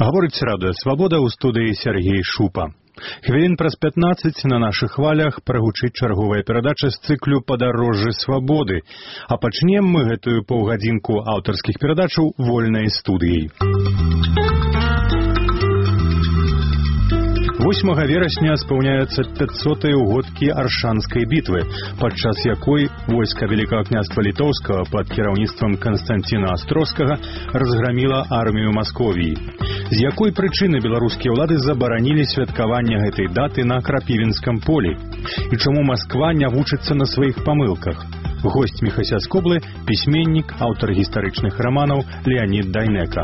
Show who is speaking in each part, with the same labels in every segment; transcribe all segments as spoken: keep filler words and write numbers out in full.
Speaker 1: Гаворыць радыё «Свабода», ў студыі Сергей Шупа. Хвілін праз пятнаццаць на нашых хвалях прагучыць чарговая перадача з цыклю «Падарожжы свабоды», а пачнем мы гэтую паўгадзінку аўтарскіх перадачаў вольнай студыяй. восьмага верасня спаўняюцца пяцьсотыя ўгодкі Аршанскай бітвы, падчас якой войска Вялікага княства Літоўскага пад кіраўніцтвам Канстанціна Астроскага разграміла армію Масковіі. З якой прычыны беларускія ўлады забаранілі святкаванне гэтай даты на Крапівінскам полі? І чаму Масква не вучыцца на сваіх памылках? Госць Міхася Скоблы, пісьменнік, аўтар гістарычных раманаў Леанід Дайнека.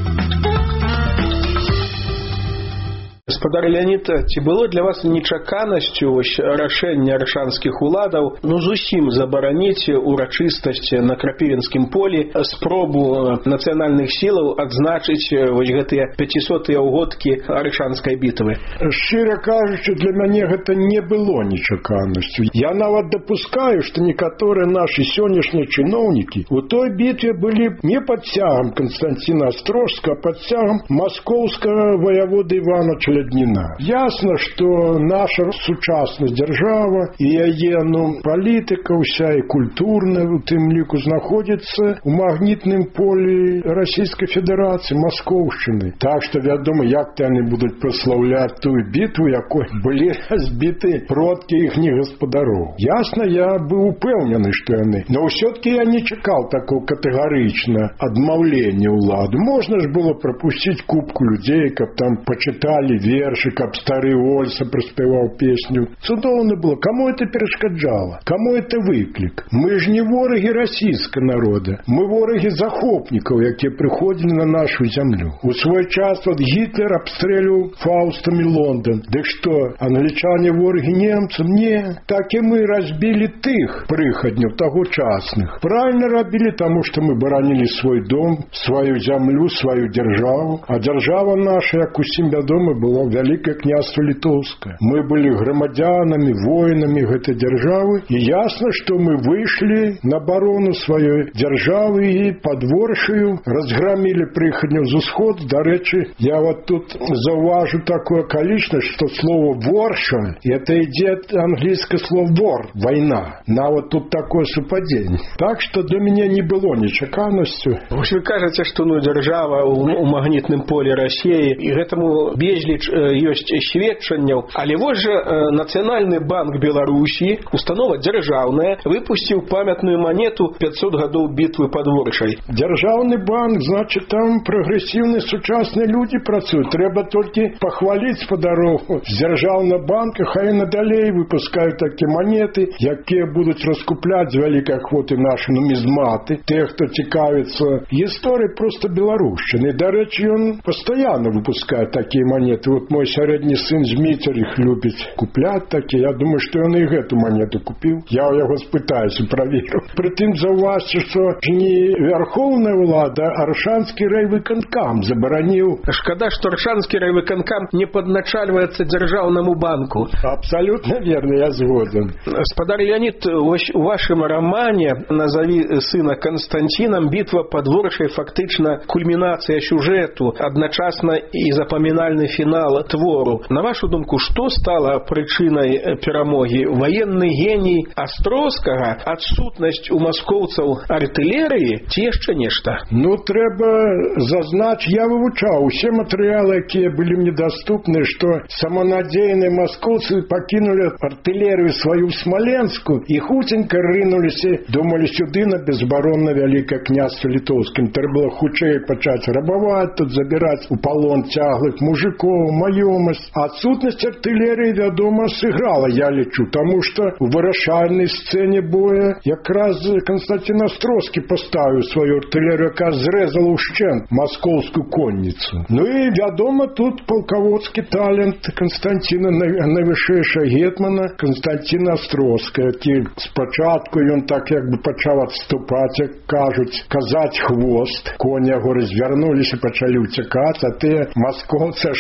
Speaker 2: Гаспадар Леанід, ці было для вас нечаканасцю рашэння аршанскіх уладаў ну зусім забараніць урачыстасць на Крапівінскім полі, спробу нацыянальных сілаў адзначыць вось гэтыя пяцісотыя ўгодкі Аршанскай бітвы?
Speaker 3: Шчыра кажучы, для мяне гэта не было нечаканасцю. Я нават дапускаю, што некаторыя нашы сённяшнія чыноўнікі у той бітве былі не пад цягам Канстанціна Астрожскага, а пад цягам маскоўскага ваяводы Івана Челядніна. Ясна, што наша сучасная дзяржава і яе ну, палітыка ўся і культурная у тым ліку знаходзіцца ў магнітным полі Расійскай Федэрацыі, Маскоўшчыны. Так што, вядома, як яны будуць праслаўляць тую бітву, якой былі разбіты продкі іхніх гаспадароў. Ясна, я быў упэўнены, што яны. Но ўсё-таки я не чакаў такого катэгарычна адмаўлення ўлады. Можна ж было прапусціць купку людзей, каб там пачыталі вершы, каб стары Ольса праспяваў песню. Цудоўна было. Каму это перашкаджала? Каму это выклік? Мы ж не ворагі расійскага народа. Мы ворагі захопнікаў, якія прыходзілі на нашу зямлю. У свой час вот Гітлер абстрэліў Фаустамі Лондон. Дык што, англічане ворагі немцам? Не. Так і мы разбілі тых прыхадняў тагочасных. Правильно рабілі, таму што мы баранілі свой дом, сваю зямлю, сваю дзяржаву. А дзяржава наша, як усім вядома, было Вялікае княства Літоўскае. Мы былі грамадзянамі, воінамі гэтай дзяржавы, і ясна, што мы выйшлі на абарону сваёй дзяржавы і падворшаю разграмілі прыхадняў з усходу. Дарэчы, я вот тут заўважу такую акалічнасць, што слово «ворша» это ідзе ад англійскае слово «war» – «вайна». Нават тут такое супадзенне. Так што для мяне не было нечаканасцю.
Speaker 2: Вось вы кажаце, што ну, дзяржава ў магнітным полі Расіі, і гэтаму безліч ёсць сведчанняў. Але вось жа Нацыянальны банк Беларусі, установа дзяржаўная, выпусціў памятную манету пятьсот гадоў бітвы пад Воршай.
Speaker 3: Дзяржаўны банк, значит, там прагрэсіўныя сучасныя людзі працуюць. Трэба толькі пахваліць спадарогу. З дзяржаўнага банка хай надалей выпускаюць такія манеты, якія будуць раскупляць з вялікай ахвоты нашы нумізматы. Те, хто цікавіцца гісторыяй проста беларушчыны. Дарэчы, ён пастаянна выпускае такія монеты. Вот мой сярэдні сын Зміцер іх любіць купляць такія. Я думаю, што ён і гэту монету купіў. Я ў яго спытаюся, праверу. Прытым заўважце, што не вярхоўная ўлада, а Аршанскі райвыканкам забараніў.
Speaker 2: Шкада, што Аршанскі райвыканкам не падначальваецца дзяржаўнаму банку.
Speaker 3: Абсалютна верна, я згоден.
Speaker 2: Гаспадар Леанід, у вашым рамане «Назаві сына Канстанціном» бітва пад Воршай фактычна кульмінацыя сюжэту, адначасна і запамінальны фінал твору. На вашу думку, што стала прычынай перамогі? Ваенны геній Астроскага, адсутнасць у маскоўцаў артылерыі ці яшчэ нешта?
Speaker 3: Ну, трэба зазнач, я вывучаў усе матэрыялы, якія былі мне даступны, што саманадзейныя маскоўцы пакінулі артылерыю сваю ў Смаленску і хуценька рынуліся, думалі сюды на безабаронна Вялікае княства Літоўскім. Трэба было хутчэй пачаць рабаваць, тут забіраць у палон цяглых мужикоў, маёмасць. Адсутнасць артылерыі, вядома, сыграла, я лічу, таму што у вырашальнай сцэне боя якраз Канстанцін Астроскі паставіў сваю артылерыю, якая зрэзала ўшчэнт маскоўскую конніцу. Ну і, вядома, тут палкаводскі талент Канстанціна найвышэйшага гетмана Канстанціна Астроскага, які спачатку ён так як бы пачаў адступаць, як кажуць, казаць хвост. Коні яго развярнуліся, пачалі ўцякаць, а тыя маскоўцы, ашалеў,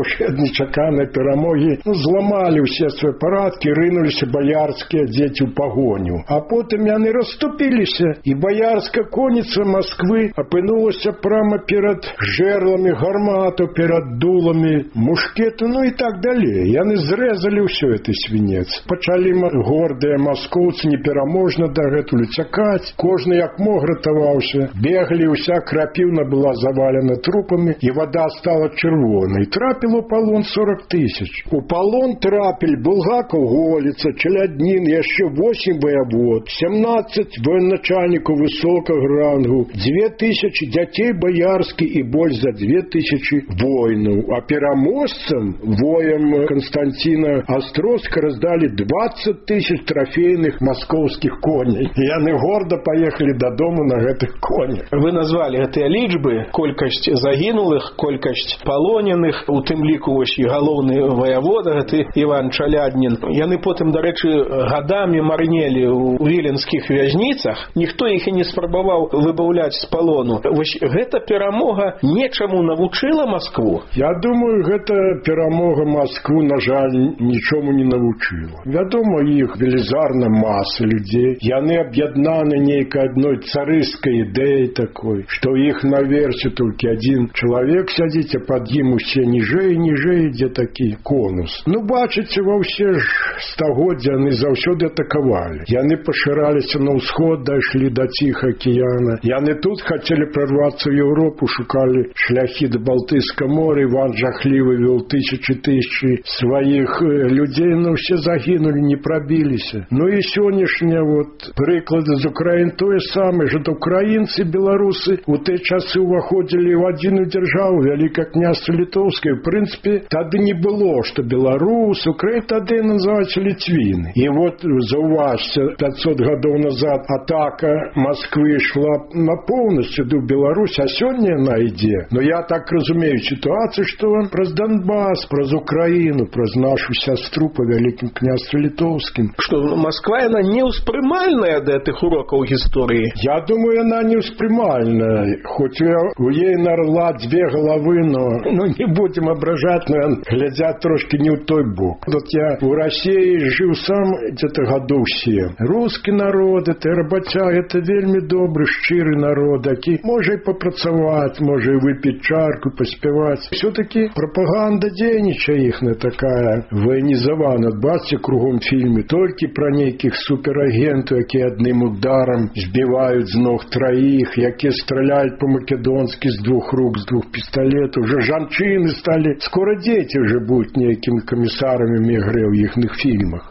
Speaker 3: атрымаўшы ад нечаканай перамогі, ну, зламалі ўсе свае парадкі, рынуліся баярскія дзеці ў пагоню. А потым яны расступіліся, і баярская конніца Масквы апынулася прямо перад жерламі гарматаў, перад дуламі мушкету, ну і так далей. Яны зрэзалі ўсё гэты свінец. Пачалі гордыя маскоўцы непераможна дагэтуль уцякаць. Кожны як мог ратаваўся. Беглі, уся крапіўна была завалена трупамі, і вада стала чырвонай. Трапіла ў палон сорок тысяч. У палон трапілі Булгаков, Голіца, Челяднін, яшчэ восемь воевод, семнадцать военачальнікаў высокага рангу, две тысячи дзяцей баярскіх і больш за две тысячи воінаў. А пераможцам, воям Константина Островска, раздалі двадцать тысяч трофейных маскоўскіх коней. І яны горда паехалі дадому на гэтых конях.
Speaker 2: Вы назвалі гэтыя лічбы, колькасць загінулых, колькасць палоненых, у тым ліку вось і галоўны воевода, гэты Іван Чаляднін. Яны потым, дарэчы, гадамі марнелі ў віленскіх вязніцах. Ніхто іх і не спрабаваў выбаўляць з палону. Вось гэта перамога нечаму навучыла Маскву?
Speaker 3: Я думаю, гэта перамога Маскву, на жаль, нічому не навучыла. Вядома, іх велізарна маса людзей. Яны аб'яднаны нейкай адной царысцкай ідэяй такой, што іх наверсе толькі адзін чалавек сядзіць, а пад ім усе ніжэй і ніжэй ідзе такі конус. Ну, бачыце, ва ўсе ж стагоддзя яны заўсёды атакавалі. Яны пашыраліся на ўсход, дайшлі да Ціхага акіяна. Яны тут хацелі прорвацца ў Еўропу, шукалі шляхі да Балтыйскага моря. Іван жахлівы вёл тысячы тысячы сваіх людзей, но ўсе загінулі, не прабіліся. Ну і сённяшнія вот прыклады з Украін тое самае, што украінцы, беларусы у тыя часы ўваходзілі ў адзіную дзяржаву, Вялікае княства Літоўскае. В прынцыпе, тады не было, што беларус, Украін, тады называюць ліцвіны. І вот заўважце, пятьсот гадоў назад атака Москвы ішла на поўнасцю до Беларусь, а сёння яна ідзе. Но я так разумею сітуацыю, што праз Донбас, праз Украіну, праз нашу сястру па Вялікім княстве Літоўскім.
Speaker 2: Што Москва, яна не ўспрымальная да гэтых урокаў гісторыі?
Speaker 3: Я думаю, яна не ўспрымальная. Хоць у ей нарла дзве галавы, но ну, не будем абражаць, но глядзяць трошки не ў той бок. Вот я у России жыў сам где-то гадоў сем. Рускі народ, это рабацяг, это вельмі добры, шчыры народ, які можа і папрацаваць, можа і выпіць чарку, паспяваць. Все-таки пропаганда дзейнічае іхная такая военізавана. Бачце, кругом фільме толькі пра нейкіх суперагентаў, якія адным ударам збіваюць з ног траіх, якія страляюць по-македонскі з двух рук, з двух пісталетаў. Уже жанчыны сталі, скоро дзеці уже будуць нейкімі камісарамі мегрэ ў іхных фільмах.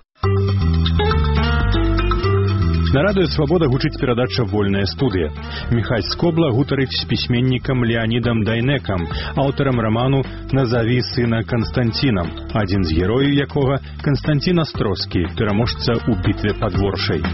Speaker 1: На радыё «Свабода» гучыць перадача «Вольная студыя». Міхась Скобла гутарыць з пісьменнікам Леанідам Дайнекам, аўтарам раману «Назаві сына Канстанцінам», адзін з герояў якога Канстантін Астроскі, пераможца ў бітве пад Воршай.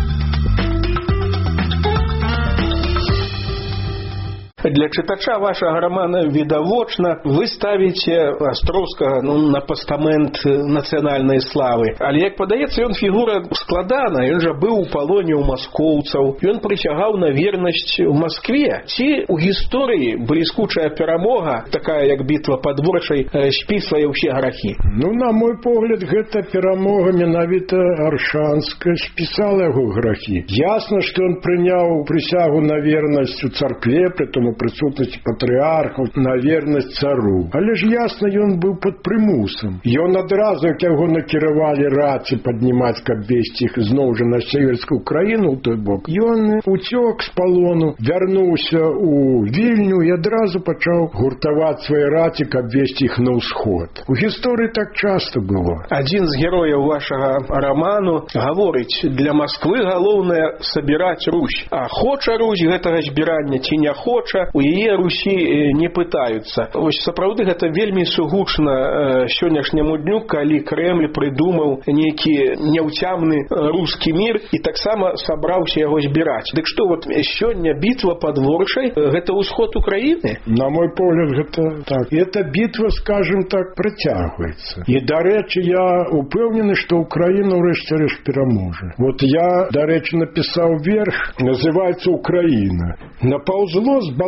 Speaker 2: Для чытача вашага рамана відавочна вы ставіце Астроўскага ну, на пастамент нацыянальнай славы. Але, як падаецца, ён фігура складана. Ён жа быў у палоне ў маскоўцаў. Ён прысягаў на вернасць у Маскве. Ці ў гісторыі бліскучая перамога, такая як бітва пад Воршай, спісвае ўсе грахі?
Speaker 3: Ну, на мой погляд, гэта перамога менавіта аршанская спісала яго грахі. Ясна, што ён прыняў прысягу на вернасць у царкве, притому присутнасці патрыархаў, на вернасць цару. Але ж ясна, ён быў пад прымусам. Ён адразу, як яго накіравалі раці паднімаць, каб весці іх зноў жа на северскую Украіну ў той бок, ён уцёк з палону, вярнуўся ў Вільню і адразу пачаў гуртаваць свае раці, каб весці іх на ўсход. У гісторыі так часта было.
Speaker 2: Адзін з герояў вашага раману гаворыць, для Масквы галоўнае сабіраць Русь. А хоча Русь гэтага збірання ці не хоча, у яе Русі не пытаюцца. Вось сапраўды гэта вельмі сугучна сённяшняму дню, калі Крэмль прыдумаў нейкі няўцямны рускі мір і таксама сабраўся яго збіраць. Дык што, вот сёння бітва пад Воршай гэта ўсход Украіны?
Speaker 3: На мой погляд, гэта так. І эта бітва, скажем так, працягваецца. І, дарэчы, я упэўнены, што Украіна ўрэшце рэшт пераможа. Вот я, дарэчы, напісаў верш, называецца «Украіна». Напаўзло з балота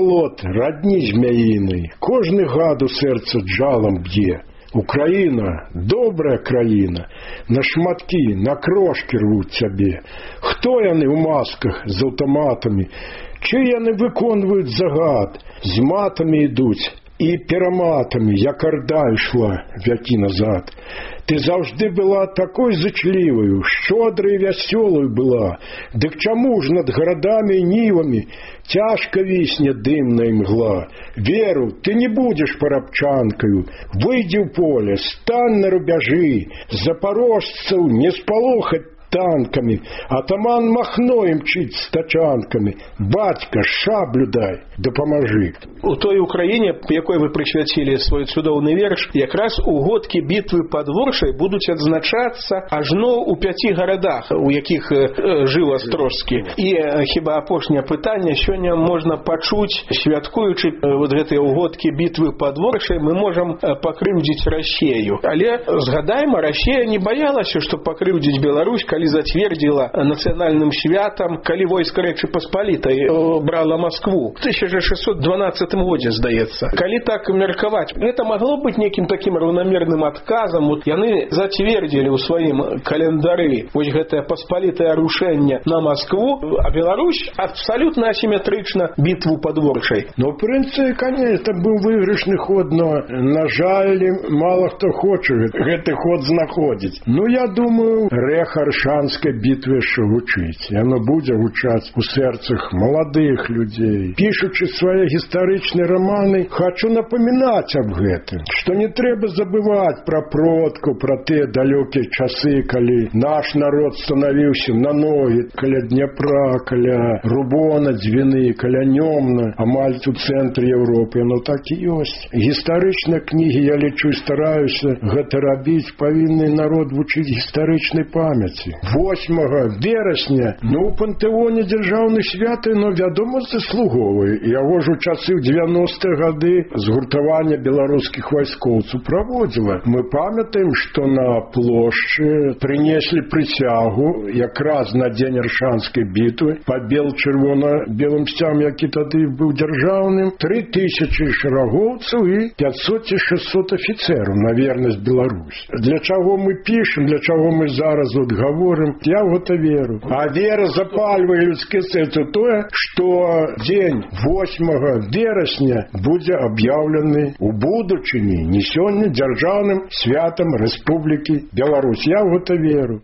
Speaker 3: плод родні змяїної, кожний гад у серце джалом б'є. Украина, добрая країна, на шматки, на крошки рвуть цябе. Хто яны ў масках з аўтаматамі, чи яны выконваюць загад, з матамі ідуць і пераматамі, як арда ішла вякі назад. Ты заўжды была такой зычліваю, шчодрай і вясёлаю была. Дык чаму ж над гарадамі і нівамі цяжка вісне дымная мгла? Веру, ты не будзеш парабчанкаю, выйдзі ў поле, стань на рубяжы, запорожцаў не спалохаць танками, атаман Махно мчить с тачанками. Батька, шаблю дай, дапамажы.
Speaker 2: У той Украіне, якой вы прысвяцілі свой цудоўны верш, якраз угодкі бітвы пад Воршай будуць адзначацца ажно ў пяці гарадах, у якіх э, жыў Астрожскі. І э, хіба апошняе пытанне сёння можна пачуць, святкуючы э, вот гэтыя угодкі бітвы пад Воршай, мы можам э, пакрыўдзіць Расею. Але згадайма, Расея не баялася, што пакрыўдзіць Беларусь, калі зацвердзіла нацыянальным святам, калі войска Рэчы Паспалітай брала Маскву. В тысяча шестьсот дванадцатым годзе, здаецца. Калі так меркаваць, гэта магло быць некім такім раўнамерным адказам. Вот яны зацвердзілі ў сваім календары вось гэтае паспалітае рушэнне на Маскву, а Беларусь абсалютна асіметрычна бітву пад Воршай.
Speaker 3: Ну, в прынцыпе, конечно, это быў выйгрышны ход, но, на жаль, мало хто хоча гэты ход знаходзіць. Ну, я думаю, рэха Аршанской битве яшчэ гучыць. Яно будзе гучаць у сэрцах маладых людзей. Пішучы свае гістарычныя раманы, хочу напамінаць аб гэтым, што не трэба забываць пра продкаў, пра тыя далёкія часы, калі наш народ станавіўся на ногі каля Дняпра, каля Рубона, Дзвіны, каля Нёмна, амаль у цэнтры Еўропы. Яно так і ёсць. Гістарычныя кнігі, я лічу, стараюся гэта рабіць, павінны народ вучыць гістарычнай памяці. восьмага верасня, ну, у пантэоне дзяржаўных святы, но, вядома, заслуговвае. Яго ж у часы ў дзевяностыя гады згуртаванне беларускіх вайскоўцаў праводзіла. Мы памятаем, што на плошчы прынеслі прысягу якраз на дзень Аршанскай бітвы па бел-чырвона-белым сцям, які тады быў дзяржаўным, тры тысячы шэрагоўцаў і пятьсот ці шестьсот афіцэраў на вернасць Беларусь. Для чаго мы пішам, для чаго мы зараз вот говорим, я в это веру. А вера запальвае людское сердце тое, что день восьмага верасня будзе аб'яўлены у будучыні, не сёння, дзяржаўным святам Рэспублікі Беларусь. Я в это веру.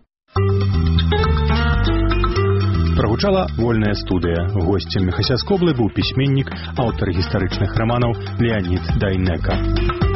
Speaker 1: Прагучала вольная студыя. Госцем Хасяскоблы быў пісьменнік, аўтар гістарычных раманаў Леанід Дайнека.